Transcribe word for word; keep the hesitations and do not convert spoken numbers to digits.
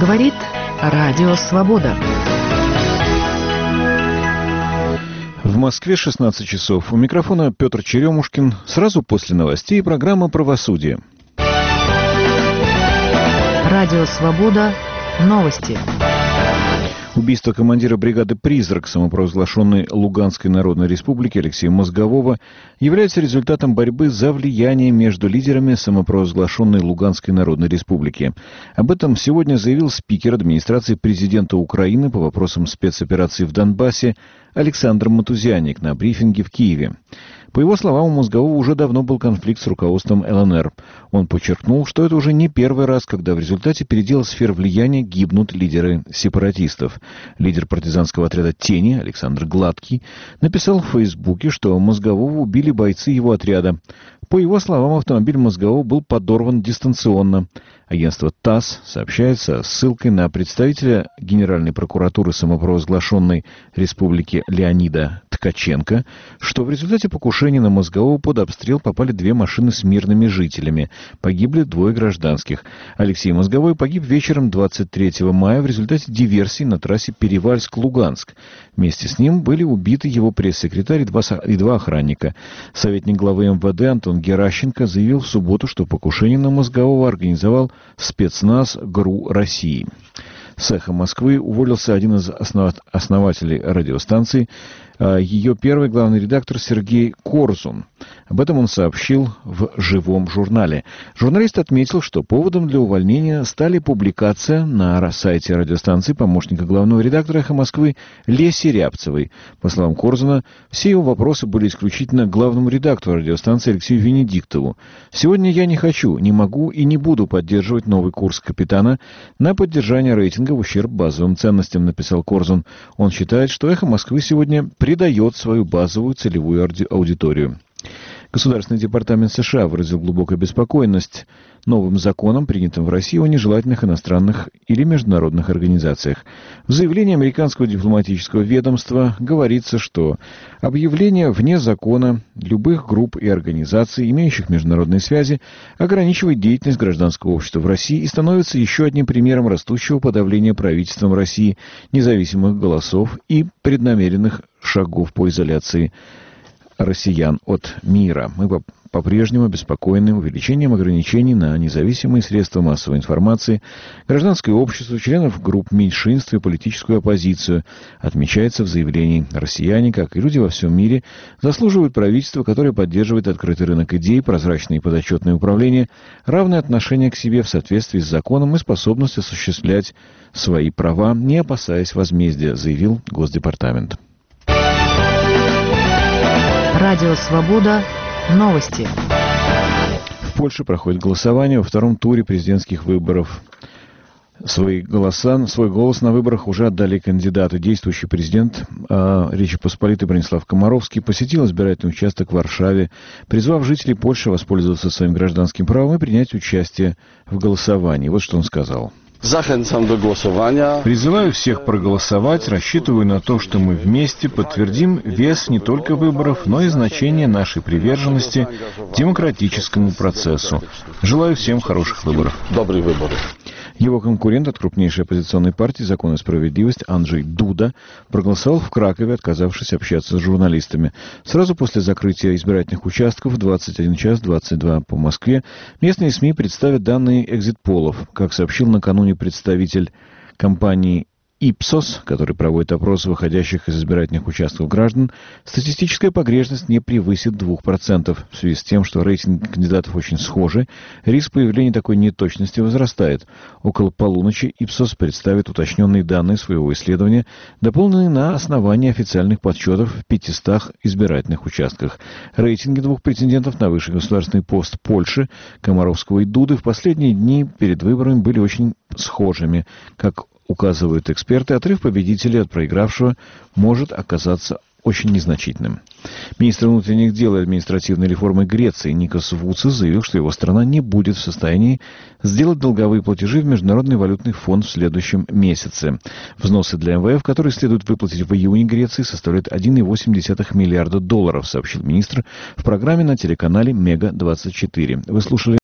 Говорит Радио Свобода. В Москве шестнадцать часов. У микрофона Петр Черемушкин. Сразу после новостей программа «Правосудие». Радио Свобода. Новости. Убийство командира бригады «Призрак» самопровозглашенной Луганской Народной Республики Алексея Мозгового является результатом борьбы за влияние между лидерами самопровозглашенной Луганской Народной Республики. Об этом сегодня заявил спикер администрации президента Украины по вопросам спецоперации в Донбассе Александр Матузяник на брифинге в Киеве. По его словам, у Мозгового уже давно был конфликт с руководством эл эн эр. Он подчеркнул, что это уже не первый раз, когда в результате передела сфер влияния гибнут лидеры сепаратистов. Лидер партизанского отряда «Тени» Александр Гладкий написал в Фейсбуке, что Мозгового убили бойцы его отряда. По его словам, автомобиль Мозгового был подорван дистанционно. Агентство ТАСС сообщает со ссылкой на представителя Генеральной прокуратуры самопровозглашенной республики Леонида Ткаченко, что в результате покушения на Мозгового под обстрел попали две машины с мирными жителями. Погибли двое гражданских. Алексей Мозговой погиб вечером двадцать третьего мая в результате диверсии на трассе Перевальск-Луганск. Вместе с ним были убиты его пресс-секретарь и два, и два охранника. Советник главы эм вэ дэ Антон Геращенко заявил в субботу, что покушение на Мозгового организовал спецназ ГРУ России. С «Эхо Москвы» уволился один из основ... основателей радиостанции, ее первый главный редактор Сергей Корзун. Об этом он сообщил в «Живом журнале». Журналист отметил, что поводом для увольнения стали публикация на сайте радиостанции помощника главного редактора «Эхо Москвы» Леси Рябцевой. По словам Корзуна, все его вопросы были исключительно главному редактору радиостанции Алексею Венедиктову. «Сегодня я не хочу, не могу и не буду поддерживать новый курс капитана на поддержание рейтинга в ущерб базовым ценностям», написал Корзун. Он считает, что «Эхо Москвы» сегодня предает свою базовую целевую аудиторию. Государственный департамент США выразил глубокую обеспокоенность новым законом, принятым в России, о нежелательных иностранных или международных организациях. В заявлении американского дипломатического ведомства говорится, что объявление вне закона любых групп и организаций, имеющих международные связи, ограничивает деятельность гражданского общества в России и становится еще одним примером растущего подавления правительством России независимых голосов и преднамеренных шагов по изоляции россиян от мира. Мы по-прежнему обеспокоены увеличением ограничений на независимые средства массовой информации, гражданское общество, членов групп меньшинств и политическую оппозицию. Отмечается в заявлении: россияне, как и люди во всем мире, заслуживают правительства, которое поддерживает открытый рынок идей, прозрачное и подотчетное управление, равное отношение к себе в соответствии с законом и способность осуществлять свои права, не опасаясь возмездия, заявил Госдепартамент. Радио Свобода. Новости. В Польше проходит голосование во втором туре президентских выборов. Свои голоса, свой голос на выборах уже отдали кандидаты. Действующий президент э, Речи Посполитой Бронислав Комаровский посетил избирательный участок в Варшаве, призвав жителей Польши воспользоваться своим гражданским правом и принять участие в голосовании. Вот что он сказал. Захенцам до голосования. Призываю всех проголосовать, рассчитываю на то, что мы вместе подтвердим вес не только выборов, но и значение нашей приверженности демократическому процессу. Желаю всем хороших выборов. Добрые выборы. Его конкурент от крупнейшей оппозиционной партии «Закон и справедливость» Анджей Дуда проголосовал в Кракове, отказавшись общаться с журналистами. Сразу после закрытия избирательных участков в двадцать один час двадцать два по Москве местные СМИ представят данные экзит-полов. Как сообщил накануне представитель компании Ипсос, который проводит опросы выходящих из избирательных участков граждан, статистическая погрешность не превысит двух процентов. В связи с тем, что рейтинги кандидатов очень схожи, риск появления такой неточности возрастает. Около полуночи Ипсос представит уточненные данные своего исследования, дополненные на основании официальных подсчетов в пятистах избирательных участках. Рейтинги двух претендентов на высший государственный пост Польши, Комаровского и Дуды, в последние дни перед выборами были очень схожими. Как указывают эксперты, отрыв победителя от проигравшего может оказаться очень незначительным. Министр внутренних дел и административной реформы Греции Никос Вуцис заявил, что его страна не будет в состоянии сделать долговые платежи в Международный валютный фонд в следующем месяце. Взносы для эм вэ эф, которые следует выплатить в июне Греции, составляют один целых восемь десятых миллиарда долларов, сообщил министр в программе на телеканале Мега двадцать четыре. Вы слушали